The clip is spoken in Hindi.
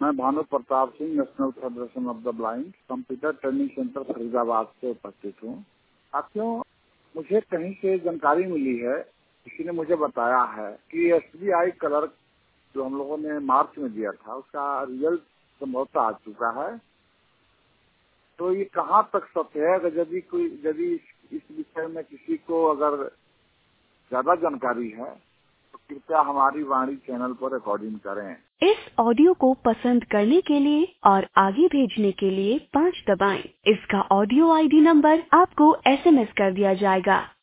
मैं Bhanu Pratap Singh, national federation of the blind, computer training centre Faridabad से उपस्थित हूँ। साथियों, मुझे कहीं से जानकारी मिली है, किसी ने मुझे बताया है कि SBI क्लर्क जो हम लोगों ने मार्च में दिया था, उसका रिजल्ट संभवतः आ चुका है। तो ये कहाँ तक सत्य है? अगर यदि इस विषय में किसी को अगर ज्यादा जानकारी है तो कृपया हमारी वाणी चैनल पर रिकॉर्डिंग करें। इस ऑडियो को पसंद करने के लिए और आगे भेजने के लिए 5 दबाएं। इसका ऑडियो ID नंबर आपको SMS कर दिया जाएगा।